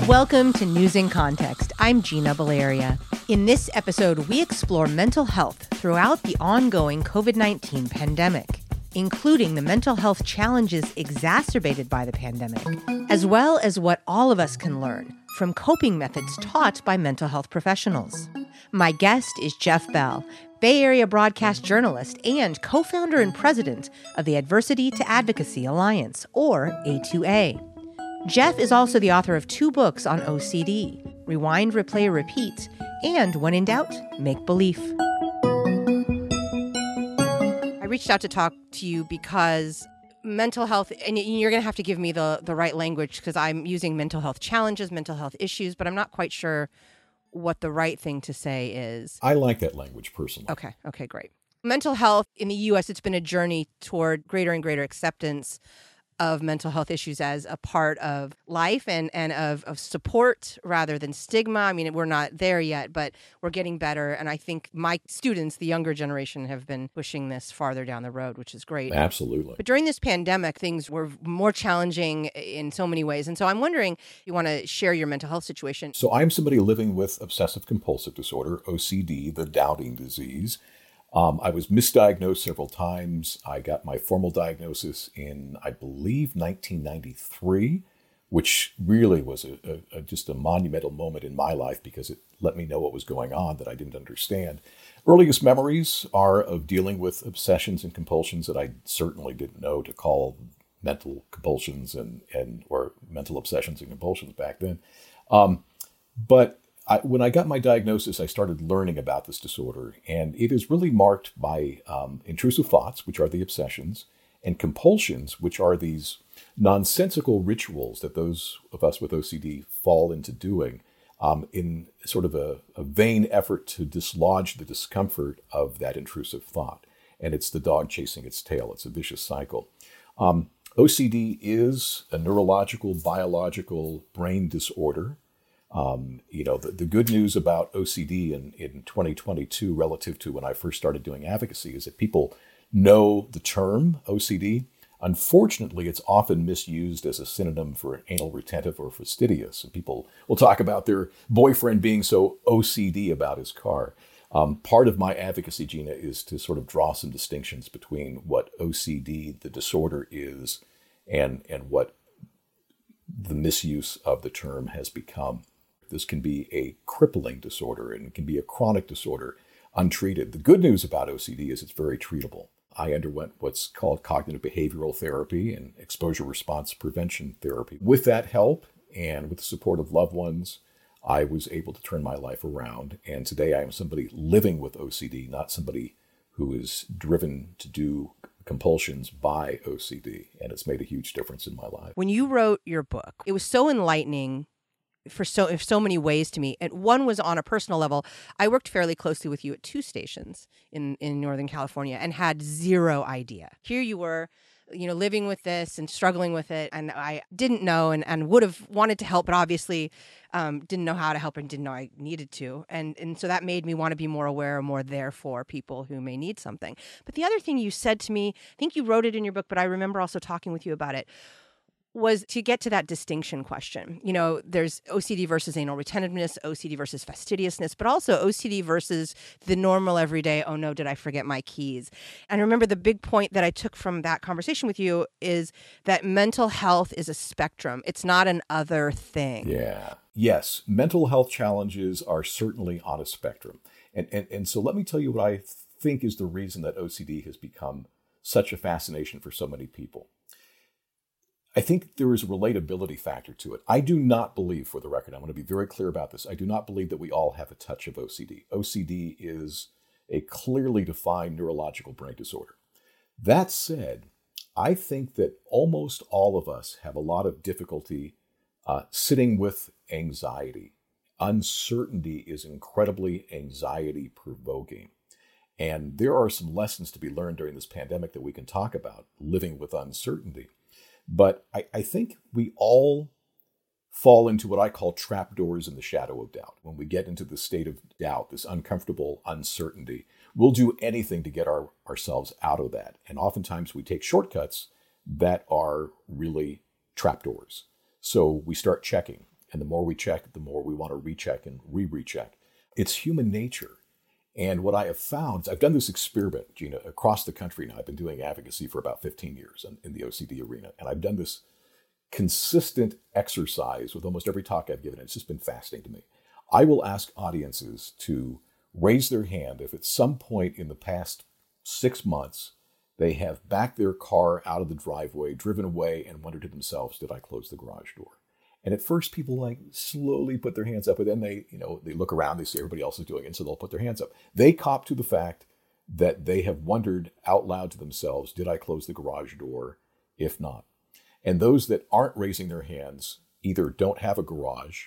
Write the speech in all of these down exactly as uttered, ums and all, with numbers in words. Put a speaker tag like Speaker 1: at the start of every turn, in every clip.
Speaker 1: Welcome to News in Context. I'm Gina Valeria. In this episode, we explore mental health throughout the ongoing covid nineteen pandemic, including the mental health challenges exacerbated by the pandemic, as well as what all of us can learn from coping methods taught by mental health professionals. My guest is Jeff Bell, Bay Area broadcast journalist and co-founder and president of the Adversity to Advocacy Alliance, or A two A. Jeff is also the author of two books on O C D, Rewind, Replay, Repeat, and When in Doubt, Make Belief. I reached out to talk to you because mental health, and you're going to have to give me the, the right language because I'm using mental health challenges, mental health issues, but I'm not quite sure what the right thing to say is.
Speaker 2: I like that language personally.
Speaker 1: Okay, okay, great. Mental health in the U S, it's been a journey toward greater and greater acceptance of mental health issues as a part of life and, and of, of support rather than stigma. I mean, we're not there yet, but we're getting better. And I think my students, the younger generation, have been pushing this farther down the road, which is great.
Speaker 2: Absolutely.
Speaker 1: But during this pandemic, things were more challenging in so many ways. And so I'm wondering if you want to share your mental health situation.
Speaker 2: So I'm somebody living with obsessive compulsive disorder, O C D, the doubting disease. Um, I was misdiagnosed several times. I got my formal diagnosis in, I believe, nineteen ninety-three, which really was a, a, a, just a monumental moment in my life because it let me know what was going on that I didn't understand. Earliest memories are of dealing with obsessions and compulsions that I certainly didn't know to call mental compulsions and, and or mental obsessions and compulsions back then. Um, but I, when I got my diagnosis, I started learning about this disorder, and it is really marked by um, intrusive thoughts, which are the obsessions, and compulsions, which are these nonsensical rituals that those of us with O C D fall into doing um, in sort of a, a vain effort to dislodge the discomfort of that intrusive thought. And it's the dog chasing its tail. It's a vicious cycle. Um, O C D is a neurological, biological brain disorder. Um, you know, the, the good news about O C D in, in twenty twenty-two relative to when I first started doing advocacy is that people know the term O C D. Unfortunately, it's often misused as a synonym for anal retentive or fastidious. And people will talk about their boyfriend being so O C D about his car. Um, part of my advocacy, Gina, is to sort of draw some distinctions between what O C D, the disorder, is and, and what the misuse of the term has become. This can be a crippling disorder and it can be a chronic disorder untreated. The good news about O C D is it's very treatable. I underwent what's called cognitive behavioral therapy and exposure response prevention therapy. With that help and with the support of loved ones, I was able to turn my life around. And today I am somebody living with O C D, not somebody who is driven to do compulsions by O C D. And it's made a huge difference in my life.
Speaker 1: When you wrote your book, it was so enlightening for so in so many ways to me. And one was on a personal level. I worked fairly closely with you at two stations in, in Northern California and had zero idea. Here you were, you know, living with this and struggling with it. And I didn't know and, and would have wanted to help, but obviously um, didn't know how to help and didn't know I needed to. And, and so that made me want to be more aware and more there for people who may need something. But the other thing you said to me, I think you wrote it in your book, but I remember also talking with you about it, was to get to that distinction question. You know, there's O C D versus anal retentiveness, O C D versus fastidiousness, but also O C D versus the normal everyday, oh no, did I forget my keys? And remember the big point that I took from that conversation with you is that mental health is a spectrum. It's not an other thing.
Speaker 2: Yeah. Yes. Mental health challenges are certainly on a spectrum. And, and, and so let me tell you what I think is the reason that O C D has become such a fascination for so many people. I think there is a relatability factor to it. I do not believe, for the record, I'm going to be very clear about this, I do not believe that we all have a touch of O C D. O C D is a clearly defined neurological brain disorder. That said, I think that almost all of us have a lot of difficulty uh, sitting with anxiety. Uncertainty is incredibly anxiety-provoking. And there are some lessons to be learned during this pandemic that we can talk about, living with uncertainty. But I, I think we all fall into what I call trapdoors in the shadow of doubt. When we get into the state of doubt, this uncomfortable uncertainty, we'll do anything to get our, ourselves out of that. And oftentimes we take shortcuts that are really trapdoors. So we start checking. And the more we check, the more we want to recheck and re-recheck. It's human nature. And what I have found is I've done this experiment, Gina, across the country now. I've been doing advocacy for about fifteen years in, in the O C D arena. And I've done this consistent exercise with almost every talk I've given. It's just been fascinating to me. I will ask audiences to raise their hand if at some point in the past six months they have backed their car out of the driveway, driven away, and wondered to themselves, did I close the garage door? And at first people like slowly put their hands up, but then they, you know, they look around, they see everybody else is doing it, and so they'll put their hands up. They cop to the fact that they have wondered out loud to themselves, did I close the garage door? If not. And those that aren't raising their hands either don't have a garage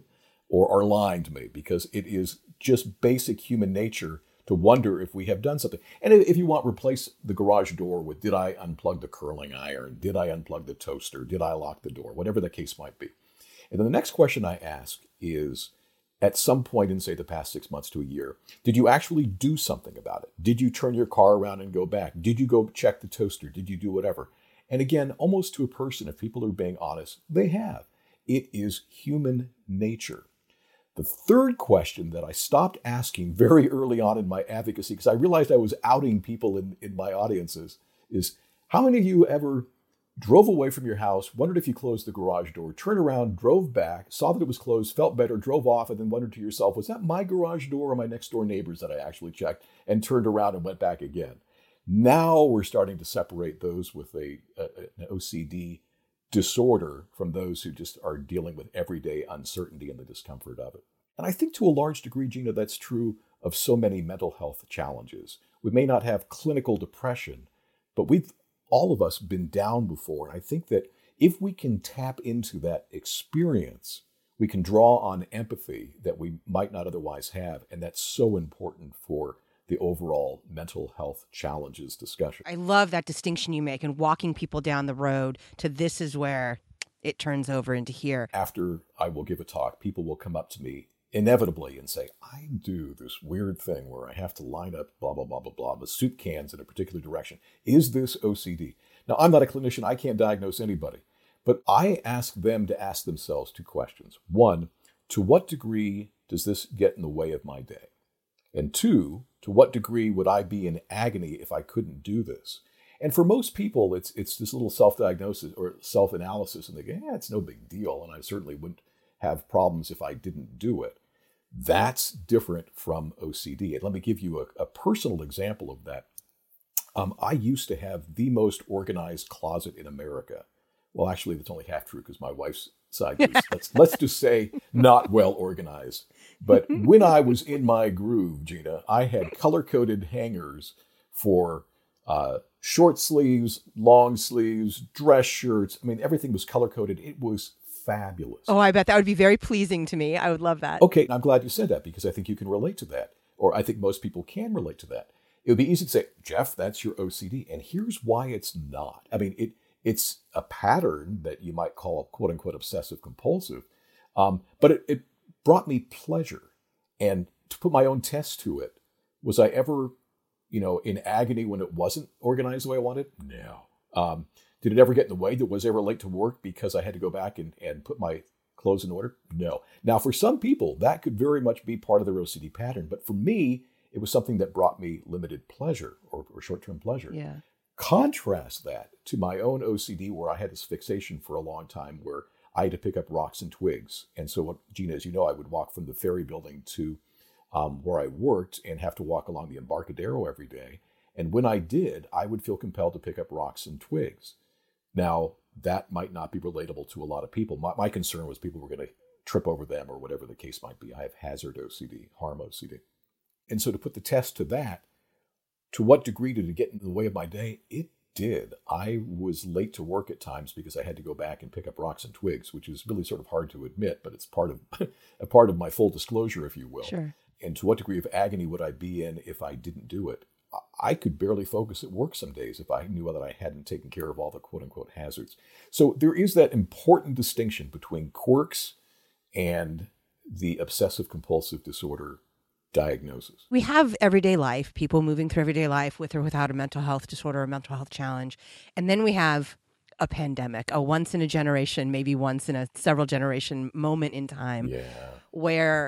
Speaker 2: or are lying to me, because it is just basic human nature to wonder if we have done something. And if you want, replace the garage door with, did I unplug the curling iron? Did I unplug the toaster? Did I lock the door? Whatever the case might be. And then the next question I ask is, at some point in, say, the past six months to a year, did you actually do something about it? Did you turn your car around and go back? Did you go check the toaster? Did you do whatever? And again, almost to a person, if people are being honest, they have. It is human nature. The third question that I stopped asking very early on in my advocacy, because I realized I was outing people in, in my audiences, is how many of you ever drove away from your house, wondered if you closed the garage door, turned around, drove back, saw that it was closed, felt better, drove off, and then wondered to yourself, was that my garage door or my next door neighbor's that I actually checked, and turned around and went back again? Now we're starting to separate those with a, a an O C D disorder from those who just are dealing with everyday uncertainty and the discomfort of it. And I think to a large degree, Gina, that's true of so many mental health challenges. We may not have clinical depression, but we've all of us been down before. And I think that if we can tap into that experience, we can draw on empathy that we might not otherwise have. And that's so important for the overall mental health challenges discussion.
Speaker 1: I love that distinction you make in walking people down the road to this is where it turns over into here.
Speaker 2: After I will give a talk, people will come up to me inevitably and say, I do this weird thing where I have to line up blah, blah, blah, blah, blah, the soup cans in a particular direction. Is this O C D? Now, I'm not a clinician. I can't diagnose anybody. But I ask them to ask themselves two questions. One, to what degree does this get in the way of my day? And two, to what degree would I be in agony if I couldn't do this? And for most people, it's it's this little self-diagnosis or self-analysis, and they go, yeah, it's no big deal, and I certainly wouldn't have problems if I didn't do it. That's different from O C D. And let me give you a, a personal example of that. Um, I used to have the most organized closet in America. Well, actually, that's only half true because my wife's side was, let's, let's just say, not well organized. But when I was in my groove, Gina, I had color-coded hangers for uh, short sleeves, long sleeves, dress shirts. I mean, everything was color-coded. It was fabulous.
Speaker 1: Oh, I bet that would be very pleasing to me. I would love that.
Speaker 2: Okay, I'm glad you said that because I think you can relate to that. Or I think most people can relate to that. It would be easy to say, Jeff, that's your O C D. And here's why it's not. I mean, it it's a pattern that you might call quote unquote obsessive compulsive. Um, but it, it brought me pleasure. And to put my own test to it, was I ever, you know, in agony when it wasn't organized the way I wanted? No. Um, did it ever get in the way? That was I ever late to work because I had to go back and, and put my clothes in order? No. Now, for some people, that could very much be part of their O C D pattern. But for me, it was something that brought me limited pleasure or, or short-term pleasure.
Speaker 1: Yeah.
Speaker 2: Contrast that to my own O C D where I had this fixation for a long time where I had to pick up rocks and twigs. And so, what, Gina, as you know, I would walk from the ferry building to um, where I worked and have to walk along the Embarcadero every day. And when I did, I would feel compelled to pick up rocks and twigs. Now, that might not be relatable to a lot of people. My, my concern was people were going to trip over them or whatever the case might be. I have hazard O C D, harm O C D. And so to put the test to that, to what degree did it get in the way of my day? It did. I was late to work at times because I had to go back and pick up rocks and twigs, which is really sort of hard to admit, but it's part of a part of my full disclosure, if you will.
Speaker 1: Sure.
Speaker 2: And to what degree of agony would I be in if I didn't do it? I could barely focus at work some days if I knew that I hadn't taken care of all the quote-unquote hazards. So there is that important distinction between quirks and the obsessive-compulsive disorder diagnosis.
Speaker 1: We have everyday life, people moving through everyday life with or without a mental health disorder or a mental health challenge. And then we have a pandemic, a once in a generation, maybe once in a several generation moment in time
Speaker 2: Yeah.
Speaker 1: where,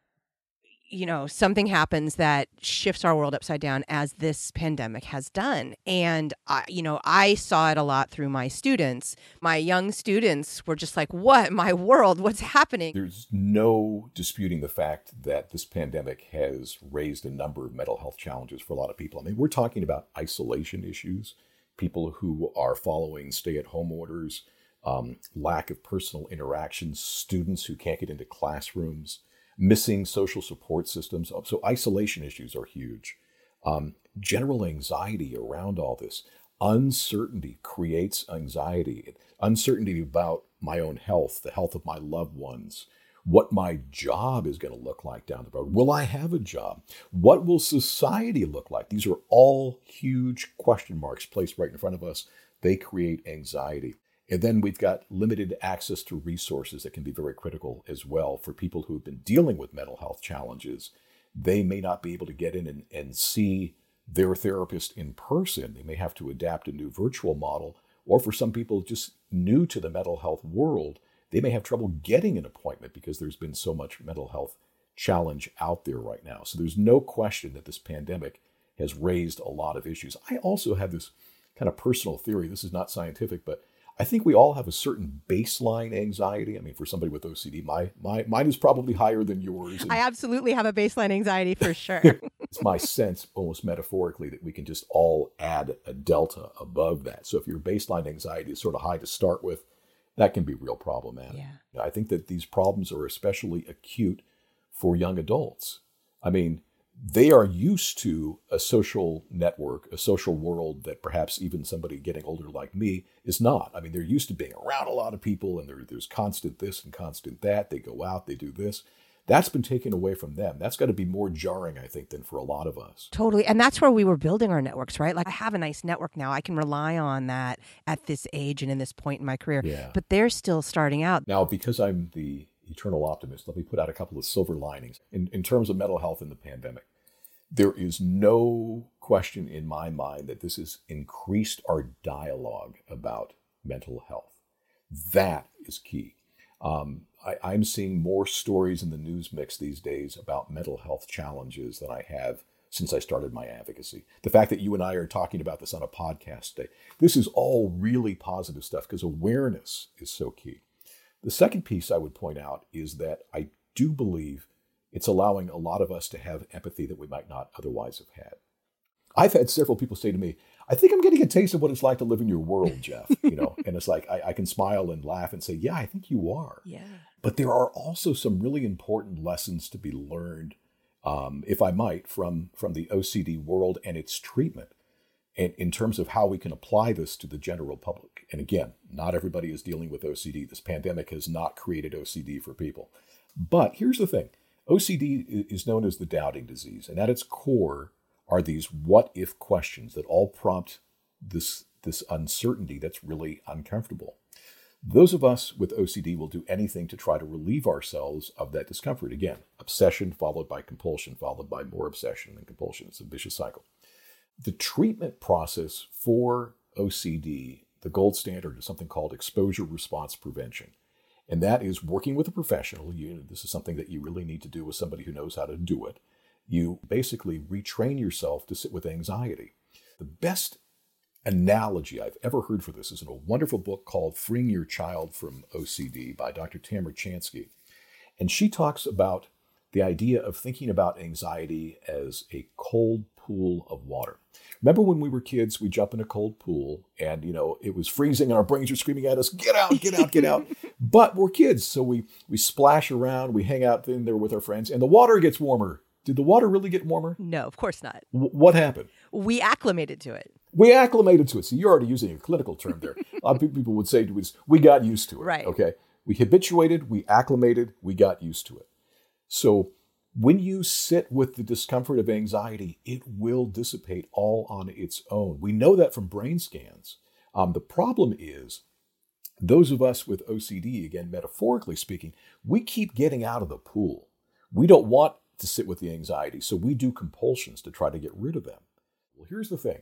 Speaker 1: you know, something happens that shifts our world upside down as this pandemic has done. And, I, you know, I saw it a lot through my students. My young students were just like, what? My world, what's happening?
Speaker 2: There's no disputing the fact that this pandemic has raised a number of mental health challenges for a lot of people. I mean, we're talking about isolation issues, people who are following stay-at-home orders, um, lack of personal interactions, students who can't get into classrooms, missing social support systems. So isolation issues are huge. Um, general anxiety around all this. Uncertainty creates anxiety. Uncertainty about my own health, the health of my loved ones, what my job is going to look like down the road. Will I have a job? What will society look like? These are all huge question marks placed right in front of us. They create anxiety. And then we've got limited access to resources that can be very critical as well for people who've been dealing with mental health challenges. They may not be able to get in and, and see their therapist in person. They may have to adapt a new virtual model. Or for some people just new to the mental health world, they may have trouble getting an appointment because there's been so much mental health challenge out there right now. So there's no question that this pandemic has raised a lot of issues. I also have this kind of personal theory. This is not scientific, but I think we all have a certain baseline anxiety. I mean, for somebody with O C D, my, my mine is probably higher than yours.
Speaker 1: I absolutely have a baseline anxiety for sure.
Speaker 2: It's my sense, almost metaphorically, that we can just all add a delta above that. So if your baseline anxiety is sort of high to start with, that can be real problematic.
Speaker 1: Yeah.
Speaker 2: I think that these problems are especially acute for young adults. I mean, they are used to a social network, a social world that perhaps even somebody getting older like me is not. I mean, they're used to being around a lot of people and there, there's constant this and constant that. They go out, they do this. That's been taken away from them. That's got to be more jarring, I think, than for a lot of us.
Speaker 1: Totally. And that's where we were building our networks, right? Like I have a nice network now. I can rely on that at this age and in this point in my career.
Speaker 2: Yeah.
Speaker 1: But they're still starting out.
Speaker 2: Now, because I'm the eternal optimist, let me put out a couple of silver linings in, in terms of mental health in the pandemic. There is no question in my mind that this has increased our dialogue about mental health. That is key. Um, I, I'm seeing more stories in the news mix these days about mental health challenges than I have since I started my advocacy. The fact that you and I are talking about this on a podcast today, this is all really positive stuff because awareness is so key. The second piece I would point out is that I do believe it's allowing a lot of us to have empathy that we might not otherwise have had. I've had several people say to me, I think I'm getting a taste of what it's like to live in your world, Jeff. You know, and it's like, I, I can smile and laugh and say, yeah, I think you are.
Speaker 1: Yeah.
Speaker 2: But there are also some really important lessons to be learned, um, if I might, from, from the O C D world and its treatment, and in terms of how we can apply this to the general public. And again, not everybody is dealing with O C D. This pandemic has not created O C D for people. But here's the thing. O C D is known as the doubting disease, and at its core are these what-if questions that all prompt this, this uncertainty that's really uncomfortable. Those of us with O C D will do anything to try to relieve ourselves of that discomfort. Again, obsession followed by compulsion, followed by more obsession and compulsion. It's a vicious cycle. The treatment process for O C D, the gold standard, is something called exposure response prevention. And that is working with a professional. You, this is something that you really need to do with somebody who knows how to do it. You basically retrain yourself to sit with anxiety. The best analogy I've ever heard for this is in a wonderful book called Freeing Your Child from O C D by Doctor Tamara Chansky. And she talks about the idea of thinking about anxiety as a cold pool of water. Remember when we were kids, we jump in a cold pool and, you know, it was freezing and our brains were screaming at us, get out, get out, get out. But we're kids. So we, we splash around, we hang out in there with our friends and the water gets warmer. Did the water really get warmer?
Speaker 1: No, of course not.
Speaker 2: W- what happened?
Speaker 1: We acclimated to it.
Speaker 2: We acclimated to it. So you're already using a clinical term there. A lot of people would say to us, we got used to it.
Speaker 1: Right.
Speaker 2: Okay. We habituated, we acclimated, we got used to it. So when you sit with the discomfort of anxiety, it will dissipate all on its own. We know that from brain scans. Um, the problem is those of us with O C D, again, metaphorically speaking, we keep getting out of the pool. We don't want to sit with the anxiety, so we do compulsions to try to get rid of them. Well, here's the thing.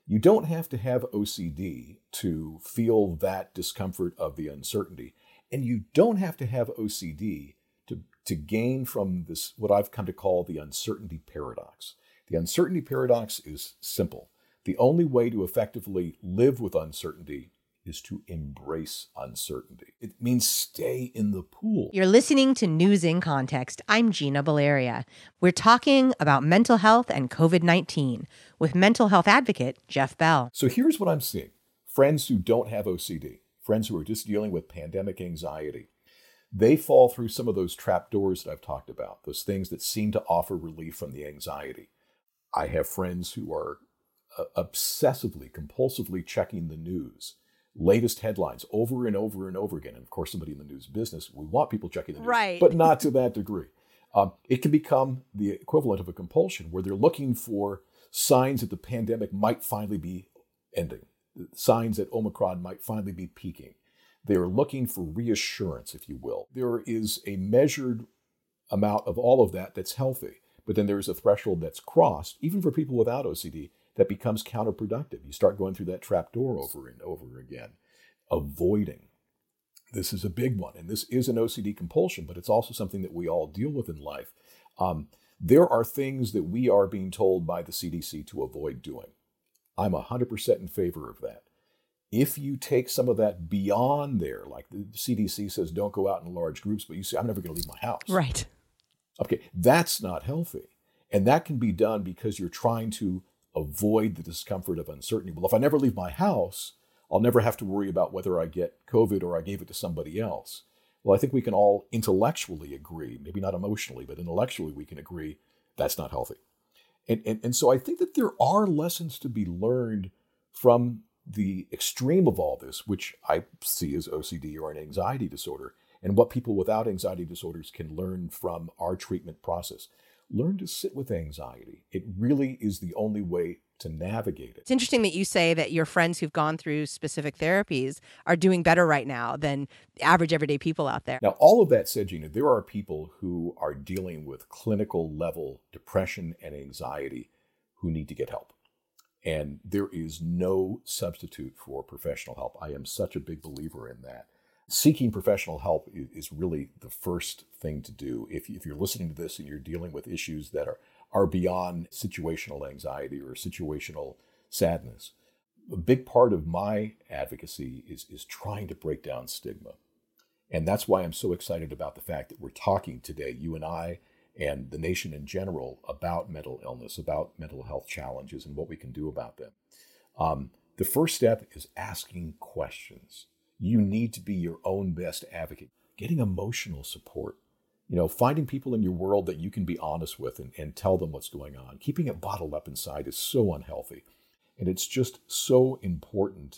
Speaker 2: You don't have to have O C D to feel that discomfort of the uncertainty. And you don't have to have O C D to, to gain from this, what I've come to call the uncertainty paradox. The uncertainty paradox is simple. The only way to effectively live with uncertainty is to embrace uncertainty. It means stay in the pool.
Speaker 1: You're listening to News in Context. I'm Gina Valeria. We're talking about mental health and COVID nineteen with mental health advocate Jeff Bell.
Speaker 2: So here's what I'm seeing. Friends who don't have O C D, friends who are just dealing with pandemic anxiety, they fall through some of those trap doors that I've talked about, those things that seem to offer relief from the anxiety. I have friends who are uh, obsessively, compulsively checking the news. Latest headlines over and over and over again. And of course, somebody in the news business, we want people checking the news,
Speaker 1: right,
Speaker 2: but not to that degree. Um, it can become the equivalent of a compulsion where they're looking for signs that the pandemic might finally be ending, signs that Omicron might finally be peaking. They're looking for reassurance, if you will. There is a measured amount of all of that that's healthy, but then there's a threshold that's crossed, even for people without O C D, that becomes counterproductive. You start going through that trap door over and over again. Avoiding. This is a big one. And this is an O C D compulsion, but it's also something that we all deal with in life. Um, there are things that we are being told by the C D C to avoid doing. I'm one hundred percent in favor of that. If you take some of that beyond there, like the C D C says, don't go out in large groups, but you say, I'm never going to leave my house.
Speaker 1: Right.
Speaker 2: Okay, that's not healthy. And that can be done because you're trying to avoid the discomfort of uncertainty. Well, if I never leave my house, I'll never have to worry about whether I get COVID or I gave it to somebody else. Well, I think we can all intellectually agree, maybe not emotionally, but intellectually we can agree that's not healthy. And, and, and so I think that there are lessons to be learned from the extreme of all this, which I see as O C D or an anxiety disorder, and what people without anxiety disorders can learn from our treatment process. Learn to sit with anxiety. It really is the only way to navigate it.
Speaker 1: It's interesting that you say that your friends who've gone through specific therapies are doing better right now than average everyday people out there.
Speaker 2: Now, all of that said, Gina, there are people who are dealing with clinical level depression and anxiety who need to get help. And there is no substitute for professional help. I am such a big believer in that. Seeking professional help is really the first thing to do. If, if you're listening to this and you're dealing with issues that are, are beyond situational anxiety or situational sadness, a big part of my advocacy is, is trying to break down stigma. And that's why I'm so excited about the fact that we're talking today, you and I and the nation in general, about mental illness, about mental health challenges and what we can do about them. Um, the first step is asking questions. You need to be your own best advocate. Getting emotional support. You know, finding people in your world that you can be honest with and, and tell them what's going on. Keeping it bottled up inside is so unhealthy. And it's just so important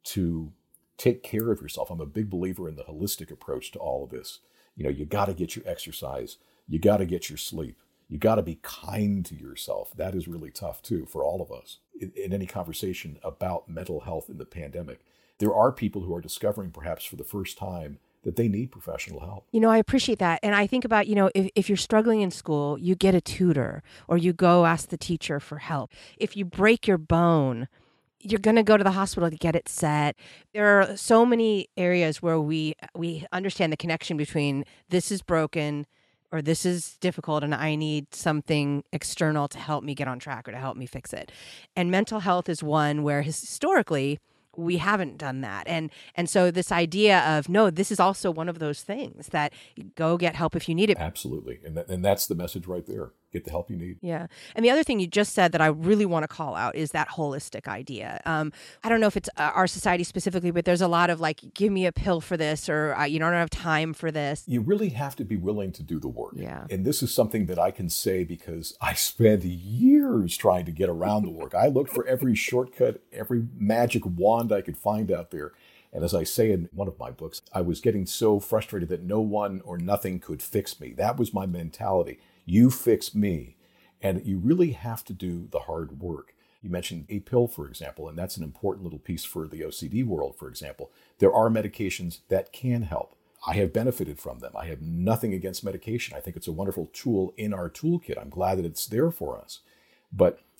Speaker 2: to take care of yourself. I'm a big believer in the holistic approach to all of this. You know, you got to get your exercise. You got to get your sleep. You got to be kind to yourself. That is really tough, too, for all of us. In, in any conversation about mental health in the pandemic, there are people who are discovering perhaps for the first time that they need professional help.
Speaker 1: You know, I appreciate that. And I think about, you know, if, if you're struggling in school, you get a tutor or you go ask the teacher for help. If you break your bone, you're going to go to the hospital to get it set. There are so many areas where we we understand the connection between this is broken or this is difficult and I need something external to help me get on track or to help me fix it. And mental health is one where historically we haven't done that. And and so this idea of, no, this is also one of those things that you go get help if you need it.
Speaker 2: Absolutely. And that, and that's the message right there. Get the help you need.
Speaker 1: Yeah. And the other thing you just said that I really want to call out is that holistic idea. Um, I don't know if it's uh, our society specifically, but there's a lot of like, give me a pill for this, or uh, you don't have time for this.
Speaker 2: You really have to be willing to do the work.
Speaker 1: Yeah.
Speaker 2: And this is something that I can say because I spent years trying to get around the work. I looked for every shortcut, every magic wand I could find out there. And as I say in one of my books, I was getting so frustrated that no one or nothing could fix me. That was my mentality. You fix me. And you really have to do the hard work. You mentioned a pill, for example, and that's an important little piece for the O C D world, for example. There are medications that can help. I have benefited from them. I have nothing against medication. I think it's a wonderful tool in our toolkit. I'm glad that it's there for us. But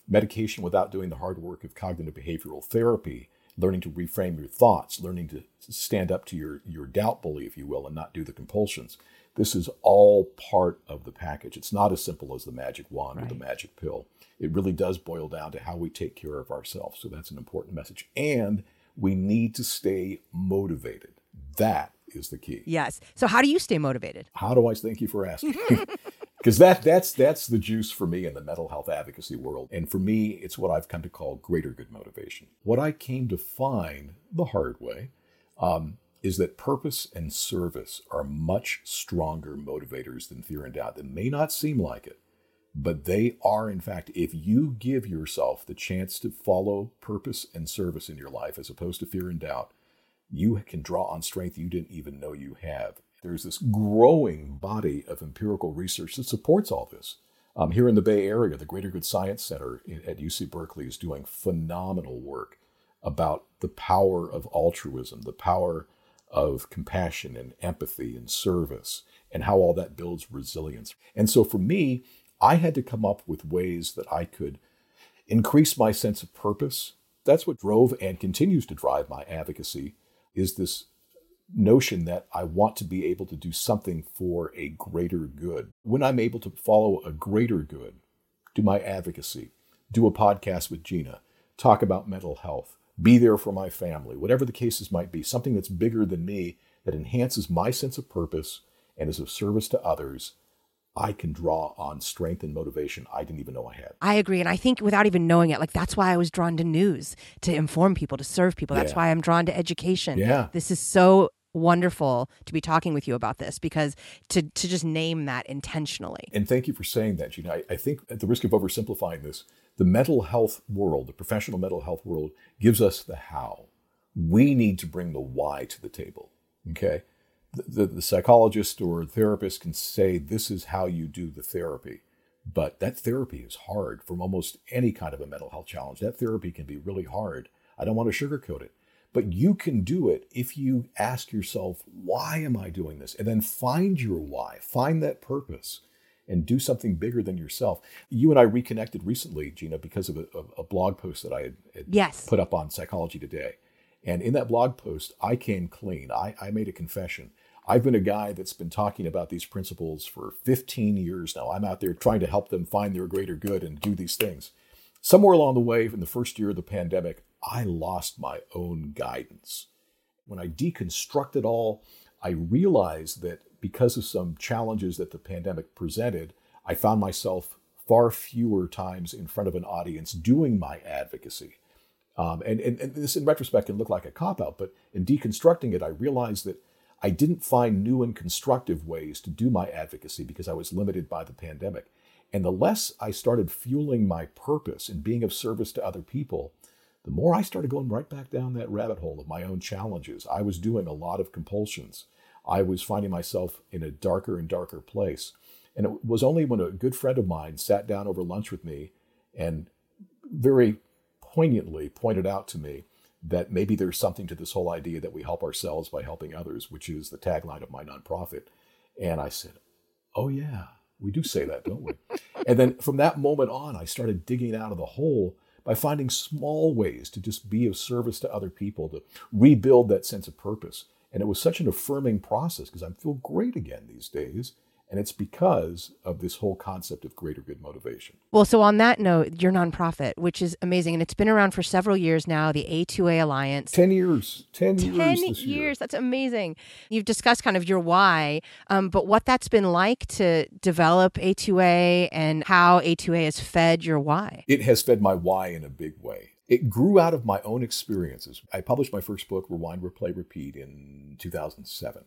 Speaker 2: medication without doing the hard work of cognitive behavioral therapy, learning to reframe your thoughts, learning to stand up to your, your doubt bully, if you will, and not do the compulsions. This is all part of the package. It's not as simple as the magic wand right. or the magic pill. It really does boil down to how we take care of ourselves. So that's an important message. And we need to stay motivated. That is the key.
Speaker 1: Yes. So how do you stay motivated?
Speaker 2: How do I? Thank you for asking. Because that that's that's the juice for me in the mental health advocacy world. And for me, it's what I've come to call greater good motivation. What I came to find the hard way um, is that purpose and service are much stronger motivators than fear and doubt. That may not seem like it, but they are, in fact, if you give yourself the chance to follow purpose and service in your life as opposed to fear and doubt, you can draw on strength you didn't even know you have. There's this growing body of empirical research that supports all this. Um, here in the Bay Area, the Greater Good Science Center at U C Berkeley is doing phenomenal work about the power of altruism, the power of compassion and empathy and service, and how all that builds resilience. And so for me, I had to come up with ways that I could increase my sense of purpose. That's what drove and continues to drive my advocacy, is this notion that I want to be able to do something for a greater good. When I'm able to follow a greater good, do my advocacy, do a podcast with Gina, talk about mental health, be there for my family, whatever the cases might be, something that's bigger than me, that enhances my sense of purpose and is of service to others, I can draw on strength and motivation I didn't even know I had.
Speaker 1: I agree. And I think without even knowing it, like that's why I was drawn to news, to inform people, to serve people. That's yeah. why I'm drawn to education.
Speaker 2: Yeah.
Speaker 1: This is so wonderful to be talking with you about this, because to to just name that intentionally.
Speaker 2: And thank you for saying that, Gina. I, I think at the risk of oversimplifying this, the mental health world, the professional mental health world, gives us the how. We need to bring the why to the table, okay? The, the, the psychologist or therapist can say, this is how you do the therapy. But that therapy is hard from almost any kind of a mental health challenge. That therapy can be really hard. I don't want to sugarcoat it. But you can do it if you ask yourself, why am I doing this? And then find your why, find that purpose, and do something bigger than yourself. You and I reconnected recently, Gina, because of a, a blog post that I had, had
Speaker 1: yes.
Speaker 2: put up on Psychology Today. And in that blog post, I came clean. I, I made a confession. I've been a guy that's been talking about these principles for fifteen years now. I'm out there trying to help them find their greater good and do these things. Somewhere along the way, in the first year of the pandemic, I lost my own guidance. When I deconstructed all, I realized that because of some challenges that the pandemic presented, I found myself far fewer times in front of an audience doing my advocacy. Um, and, and, and this, in retrospect, can look like a cop-out, but in deconstructing it, I realized that I didn't find new and constructive ways to do my advocacy because I was limited by the pandemic. And the less I started fueling my purpose and being of service to other people, the more I started going right back down that rabbit hole of my own challenges. I was doing a lot of compulsions. I was finding myself in a darker and darker place. And it was only when a good friend of mine sat down over lunch with me and very poignantly pointed out to me that maybe there's something to this whole idea that we help ourselves by helping others, which is the tagline of my nonprofit. And I said, oh yeah, we do say that, don't we? And then from that moment on, I started digging out of the hole by finding small ways to just be of service to other people, to rebuild that sense of purpose. And it was such an affirming process because I feel great again these days. And it's because of this whole concept of greater good motivation.
Speaker 1: Well, so on that note, your nonprofit, which is amazing, and it's been around for several years now, the A two A Alliance.
Speaker 2: Ten years. Ten, Ten years this
Speaker 1: years.
Speaker 2: year.
Speaker 1: That's amazing. You've discussed kind of your why, um, but what that's been like to develop A two A and how A two A has fed your why.
Speaker 2: It has fed my why in a big way. It grew out of my own experiences. I published my first book, Rewind, Replay, Repeat, in two thousand seven.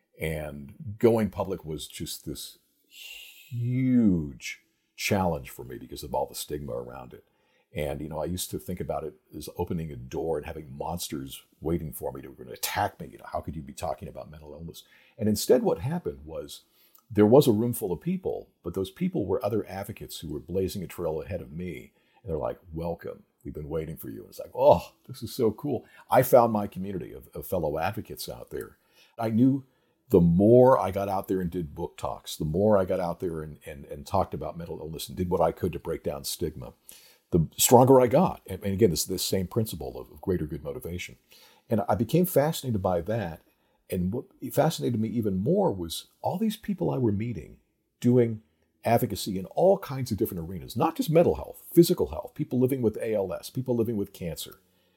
Speaker 2: And going public was just this huge challenge for me because of all the stigma around it. And, you know, I used to think about it as opening a door and having monsters waiting for me to were going to attack me. You know, how could you be talking about mental illness? And instead what happened was there was a room full of people, but those people were other advocates who were blazing a trail ahead of me. And they're like, welcome. We've been waiting for you. And it's like, oh, this is so cool. I found my community of, of fellow advocates out there. I knew the more I got out there and did book talks, the more I got out there and, and, and talked about mental illness and did what I could to break down stigma, the stronger I got. And, and again, this this same principle of, of greater good motivation. And I became fascinated by that. And what fascinated me even more was all these people I were meeting doing advocacy in all kinds of different arenas, not just mental health, physical health, people living with A L S, people living with cancer.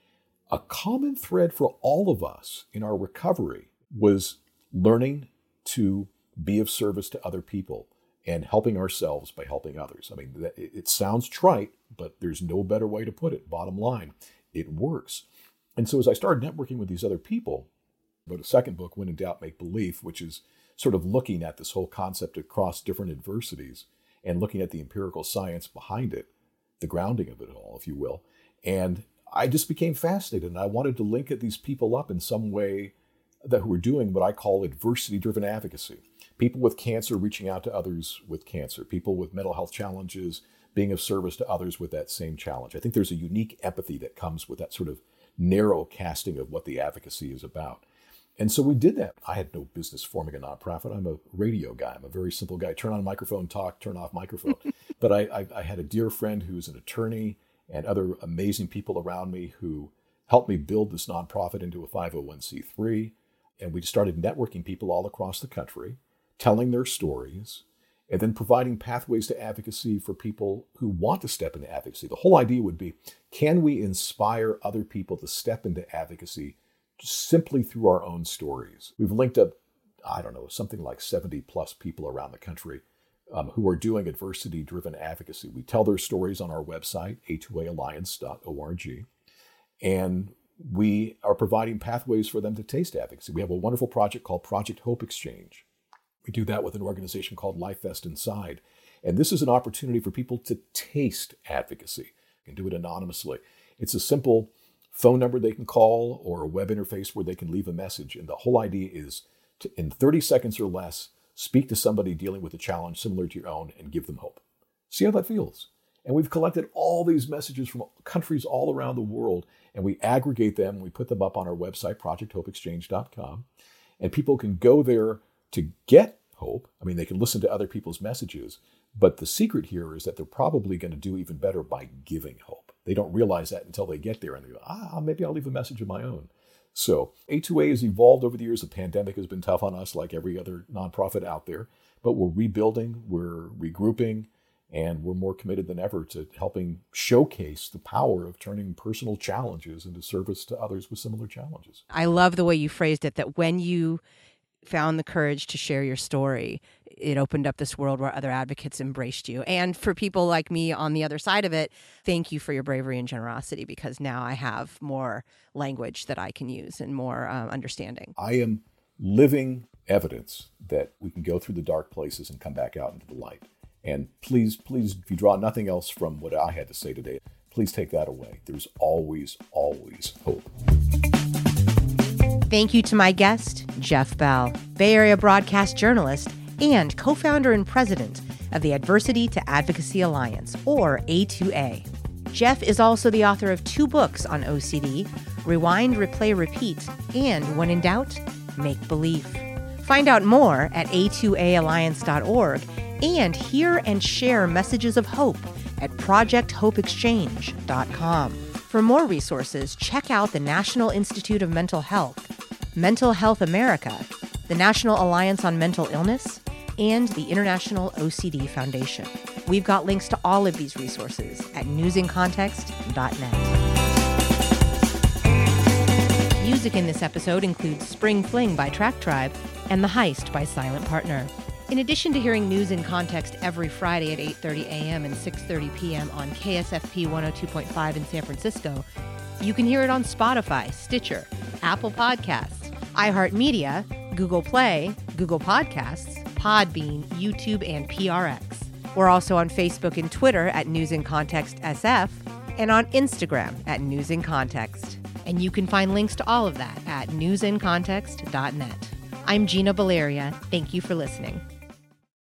Speaker 2: A common thread for all of us in our recovery was learning to be of service to other people and helping ourselves by helping others. I mean, it sounds trite, but there's no better way to put it. Bottom line, it works. And so as I started networking with these other people, I wrote a second book, When in Doubt, Make Belief, which is sort of looking at this whole concept across different adversities and looking at the empirical science behind it, the grounding of it all, if you will. And I just became fascinated, and I wanted to link these people up in some way that who were doing what I call adversity-driven advocacy. People with cancer reaching out to others with cancer, people with mental health challenges being of service to others with that same challenge. I think there's a unique empathy that comes with that sort of narrow casting of what the advocacy is about. And so we did that. I had no business forming a nonprofit. I'm a radio guy. I'm a very simple guy. Turn on microphone, talk, turn off microphone. But I, I, I had a dear friend who's an attorney and other amazing people around me who helped me build this nonprofit into a five oh one c three. And we started networking people all across the country, telling their stories, and then providing pathways to advocacy for people who want to step into advocacy. The whole idea would be, can we inspire other people to step into advocacy simply through our own stories? We've linked up, I don't know, something like seventy plus people around the country um, who are doing adversity-driven advocacy. We tell their stories on our website, a two a alliance dot org, and we are providing pathways for them to taste advocacy. We have a wonderful project called Project Hope Exchange. We do that with an organization called LifeVest Inside. And this is an opportunity for people to taste advocacy and do it anonymously. It's a simple phone number they can call or a web interface where they can leave a message. And the whole idea is to, in thirty seconds or less, speak to somebody dealing with a challenge similar to your own and give them hope. See how that feels. And we've collected all these messages from countries all around the world, and we aggregate them. We put them up on our website, project hope exchange dot com. And people can go there to get hope. I mean, they can listen to other people's messages. But the secret here is that they're probably going to do even better by giving hope. They don't realize that until they get there and they go, ah, maybe I'll leave a message of my own. So A two A has evolved over the years. The pandemic has been tough on us like every other nonprofit out there. But we're rebuilding, we're regrouping, and we're more committed than ever to helping showcase the power of turning personal challenges into service to others with similar challenges.
Speaker 1: I love the way you phrased it, that when you found the courage to share your story, it opened up this world where other advocates embraced you. And for people like me on the other side of it, thank you for your bravery and generosity, because now I have more language that I can use and more uh, understanding.
Speaker 2: I am living evidence that we can go through the dark places and come back out into the light. And please, please, if you draw nothing else from what I had to say today, please take that away. There's always, always hope.
Speaker 1: Thank you to my guest, Jeff Bell, Bay Area broadcast journalist and co-founder and president of the Adversity to Advocacy Alliance, or A two A. Jeff is also the author of two books on O C D, Rewind, Replay, Repeat, and When in Doubt, Make Belief. Find out more at a two a alliance dot org and hear and share messages of hope at project hope exchange dot com. For more resources, check out the National Institute of Mental Health, Mental Health America, the National Alliance on Mental Illness, and the International O C D Foundation. We've got links to all of these resources at news in context dot net. Music in this episode includes Spring Fling by Track Tribe and The Heist by Silent Partner. In addition to hearing News in Context every Friday at eight thirty a.m. and six thirty p.m. on K S F P one oh two point five in San Francisco, you can hear it on Spotify, Stitcher, Apple Podcasts, iHeartMedia, Google Play, Google Podcasts, Podbean, YouTube, and P R X. We're also on Facebook and Twitter at News in Context S F and on Instagram at News in Context. And you can find links to all of that at news in context dot net. I'm Gina Valeria. Thank you for listening.